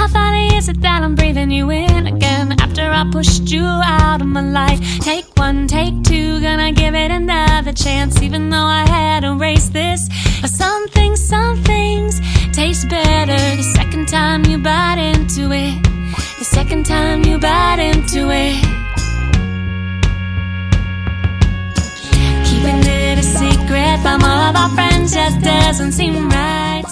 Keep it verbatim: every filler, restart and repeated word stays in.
How funny is it that I'm breathing you in again after I pushed you out of my life? Take one, take two, gonna give it another chance, even though I had erased this. But some things, some things taste better the second time you bite into it. The second time you bite into it. Keeping it a secret from all of our friends just doesn't seem right.